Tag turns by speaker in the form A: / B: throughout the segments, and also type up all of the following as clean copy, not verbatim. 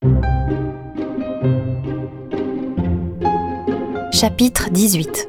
A: Chapitre 18.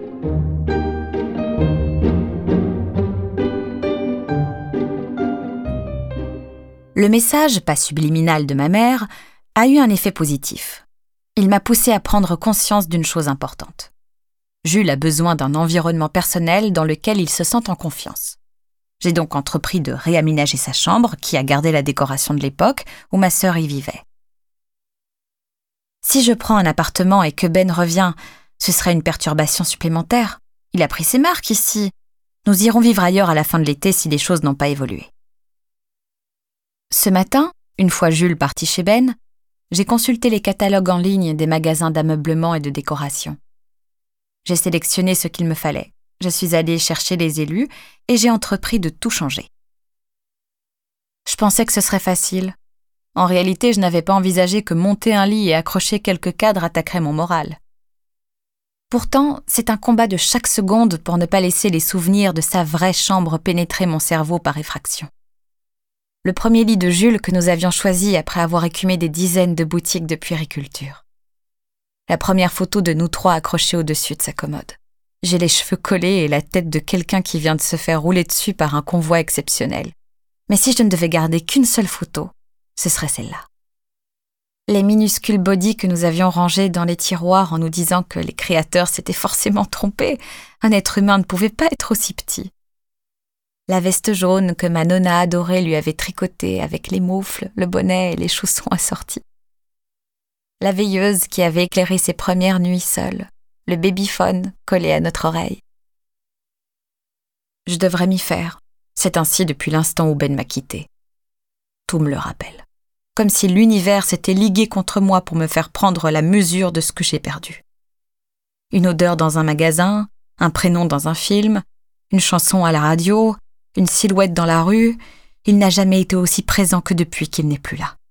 A: Le message, pas subliminal, de ma mère a eu un effet positif. Il m'a poussé à prendre conscience d'une chose importante. Jules a besoin d'un environnement personnel dans lequel il se sent en confiance. J'ai donc entrepris de réaménager sa chambre, qui a gardé la décoration de l'époque où ma sœur y vivait. Si je prends un appartement et que Ben revient, ce serait une perturbation supplémentaire. Il a pris ses marques ici. Nous irons vivre ailleurs à la fin de l'été si les choses n'ont pas évolué. Ce matin, une fois Jules parti chez Ben, j'ai consulté les catalogues en ligne des magasins d'ameublement et de décoration. J'ai sélectionné ce qu'il me fallait. Je suis allée chercher les élus et j'ai entrepris de tout changer. Je pensais que ce serait facile. En réalité, je n'avais pas envisagé que monter un lit et accrocher quelques cadres attaquerait mon moral. Pourtant, c'est un combat de chaque seconde pour ne pas laisser les souvenirs de sa vraie chambre pénétrer mon cerveau par effraction. Le premier lit de Jules que nous avions choisi après avoir écumé des dizaines de boutiques de puériculture. La première photo de nous trois accrochés au-dessus de sa commode. J'ai les cheveux collés et la tête de quelqu'un qui vient de se faire rouler dessus par un convoi exceptionnel. Mais si je ne devais garder qu'une seule photo, ce serait celle-là. Les minuscules bodys que nous avions rangés dans les tiroirs en nous disant que les créateurs s'étaient forcément trompés. Un être humain ne pouvait pas être aussi petit. La veste jaune que ma nonna adorée lui avait tricotée avec les moufles, le bonnet et les chaussons assortis. La veilleuse qui avait éclairé ses premières nuits seule, le babyphone collé à notre oreille. Je devrais m'y faire. C'est ainsi depuis l'instant où Ben m'a quittée. Tout me le rappelle. Comme si l'univers s'était ligué contre moi pour me faire prendre la mesure de ce que j'ai perdu. Une odeur dans un magasin, un prénom dans un film, une chanson à la radio, une silhouette dans la rue, il n'a jamais été aussi présent que depuis qu'il n'est plus là.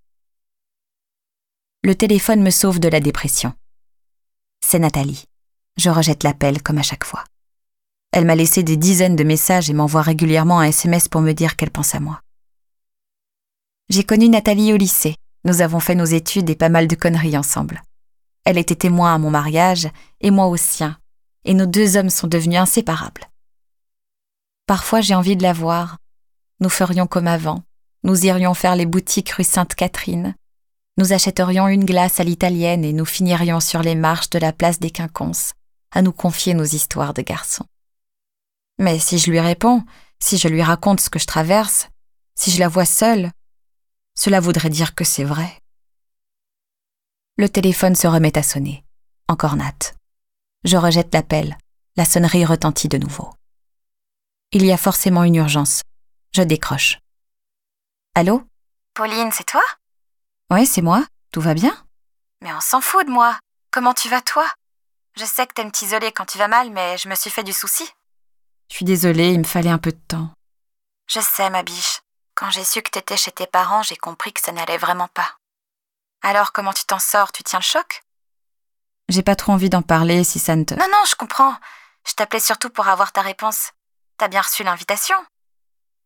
A: Le téléphone me sauve de la dépression. C'est Nathalie. Je rejette l'appel comme à chaque fois. Elle m'a laissé des dizaines de messages et m'envoie régulièrement un SMS pour me dire qu'elle pense à moi. J'ai connu Nathalie au lycée. Nous avons fait nos études et pas mal de conneries ensemble. Elle était témoin à mon mariage et moi au sien, et nos deux hommes sont devenus inséparables. Parfois, j'ai envie de la voir. Nous ferions comme avant. Nous irions faire les boutiques rue Sainte-Catherine. Nous achèterions une glace à l'italienne et nous finirions sur les marches de la place des Quinconces, à nous confier nos histoires de garçons. Mais si je lui réponds, si je lui raconte ce que je traverse, si je la vois seule, cela voudrait dire que c'est vrai. Le téléphone se remet à sonner. Encore Nat. Je rejette l'appel. La sonnerie retentit de nouveau. Il y a forcément une urgence. Je décroche. Allô ?
B: Pauline, c'est toi ?
A: Oui, c'est moi. Tout va bien ?
B: Mais on s'en fout de moi. Comment tu vas, toi ? Je sais que t'aimes t'isoler quand tu vas mal, mais je me suis fait du souci.
A: Je suis désolée, il me fallait un peu de temps.
B: Je sais, ma biche. Quand j'ai su que t'étais chez tes parents, j'ai compris que ça n'allait vraiment pas. Alors, comment tu t'en sors ? Tu tiens le choc ?
A: J'ai pas trop envie d'en parler si ça ne te...
B: Non, je comprends. Je t'appelais surtout pour avoir ta réponse. T'as bien reçu l'invitation ?
A: L'invitation ?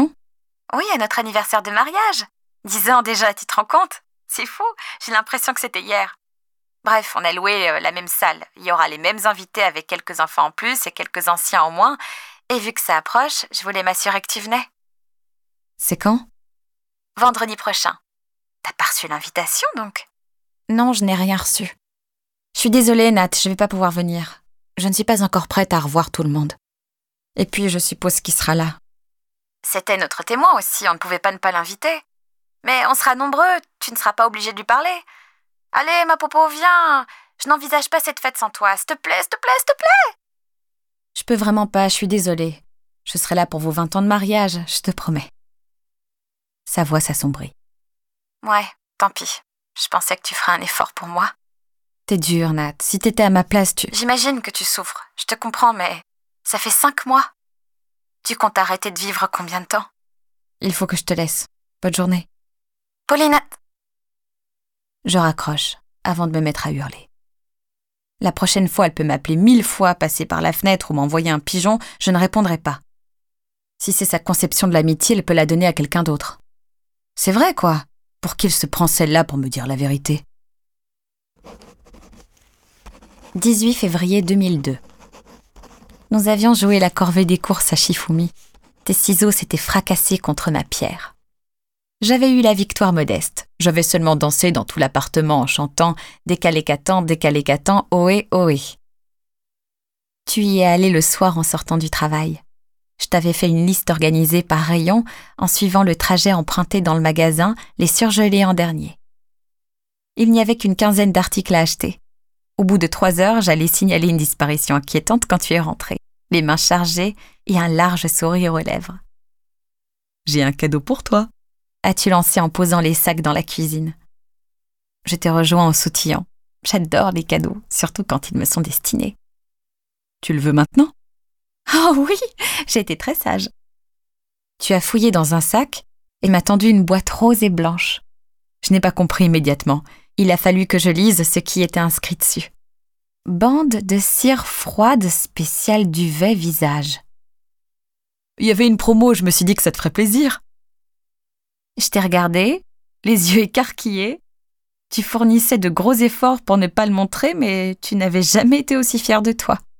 B: Oui, à notre anniversaire de mariage. 10 ans déjà, tu te rends compte ? C'est fou, j'ai l'impression que c'était hier. Bref, on a loué la même salle. Il y aura les mêmes invités avec quelques enfants en plus et quelques anciens en moins. Et vu que ça approche, je voulais m'assurer que tu venais.
A: C'est quand ?
B: Vendredi prochain. T'as pas reçu l'invitation, donc ?
A: Non, je n'ai rien reçu. Je suis désolée, Nat, je vais pas pouvoir venir. Je ne suis pas encore prête à revoir tout le monde. Et puis, je suppose qu'il sera là.
B: C'était notre témoin aussi, on ne pouvait pas ne pas l'inviter. Mais on sera nombreux, tu ne seras pas obligé de lui parler. Allez, ma popo, viens. Je n'envisage pas cette fête sans toi. S'il te plaît, s'il te plaît, s'il te plaît.
A: Je peux vraiment pas, je suis désolée. Je serai là pour vos 20 ans de mariage, je te promets. Sa voix s'assombrit.
B: Ouais, tant pis. Je pensais que tu ferais un effort pour moi.
A: T'es dure, Nat. Si t'étais à ma place,
B: J'imagine que tu souffres. Je te comprends, mais ça fait 5 mois. Tu comptes arrêter de vivre combien de temps ?
A: Il faut que je te laisse. Bonne journée.
B: Pauline...
A: Je raccroche avant de me mettre à hurler. La prochaine fois, elle peut m'appeler 1000 fois, passer par la fenêtre ou m'envoyer un pigeon, je ne répondrai pas. Si c'est sa conception de l'amitié, elle peut la donner à quelqu'un d'autre. C'est vrai, quoi. Pour qui elle se prend celle-là pour me dire la vérité? 18 février 2002. Nous avions joué la corvée des courses à Shifumi. Tes ciseaux s'étaient fracassés contre ma pierre. J'avais eu la victoire modeste. J'avais seulement dansé dans tout l'appartement en chantant « Décalé-Catan, ohé, ohé ». Tu y es allé le soir en sortant du travail. Je t'avais fait une liste organisée par rayon en suivant le trajet emprunté dans le magasin, les surgelés en dernier. Il n'y avait qu'une quinzaine d'articles à acheter. Au bout de 3 heures, j'allais signaler une disparition inquiétante quand tu es rentré, les mains chargées et un large sourire aux lèvres. « J'ai un cadeau pour toi », as-tu lancé en posant les sacs dans la cuisine. Je t'ai rejoint en sautillant. J'adore les cadeaux, surtout quand ils me sont destinés. « Tu le veux maintenant ?» Oh oui, j'ai été très sage. Tu as fouillé dans un sac et m'as tendu une boîte rose et blanche. Je n'ai pas compris immédiatement. Il a fallu que je lise ce qui était inscrit dessus. Bande de cire froide spéciale duvet visage. Il y avait une promo, je me suis dit que ça te ferait plaisir. Je t'ai regardé, les yeux écarquillés. Tu fournissais de gros efforts pour ne pas le montrer, mais tu n'avais jamais été aussi fière de toi.